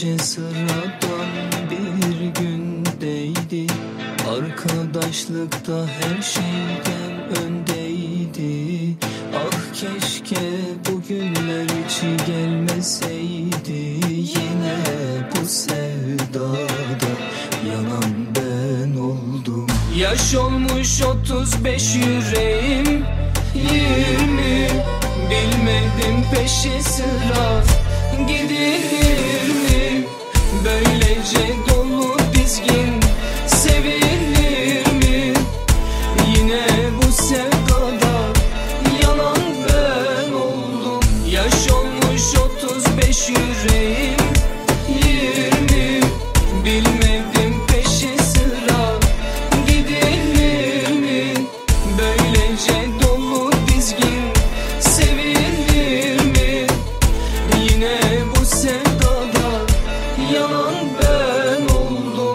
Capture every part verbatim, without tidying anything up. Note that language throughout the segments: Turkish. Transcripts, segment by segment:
önce sıradan bir gündeydi. Arkadaşlıkta her şeyden öndeydi. Ah keşke bu günler hiç gelmeseydi. Yine bu sevdada yanan ben oldum. Yaş olmuş otuz beş, yüreğim yirmi. Bilmedim peşi sıra gidilir mi? Böylece dolu dizgin sevilir mi? Yine bu sevdada yanan ben oldum. Yaş olmuş otuz beş, yüreğim yirmi. Bilmedim peşi sıra gidilir mi? Böylece dolu dizgin sevilir mi? Yine bu sevdada yanan ben oldum.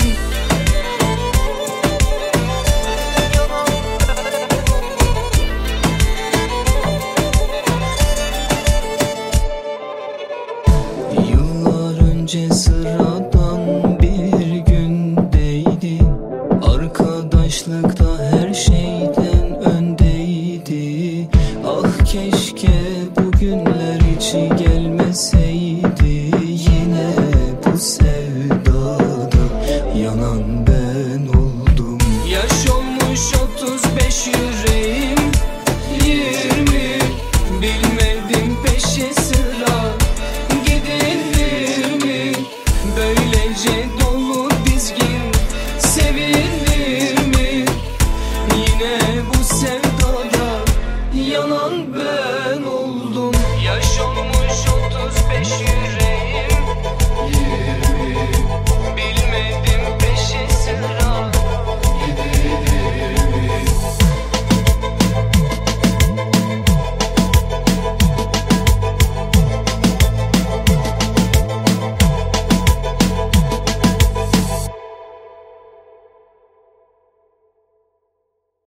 Yıllar önce sıradan bir gündeydi. Arkadaşlıkta her şeyden öndeydi. Ah keşke bu günler hiç gelmeseydi. Yine bu sevdada yanan ben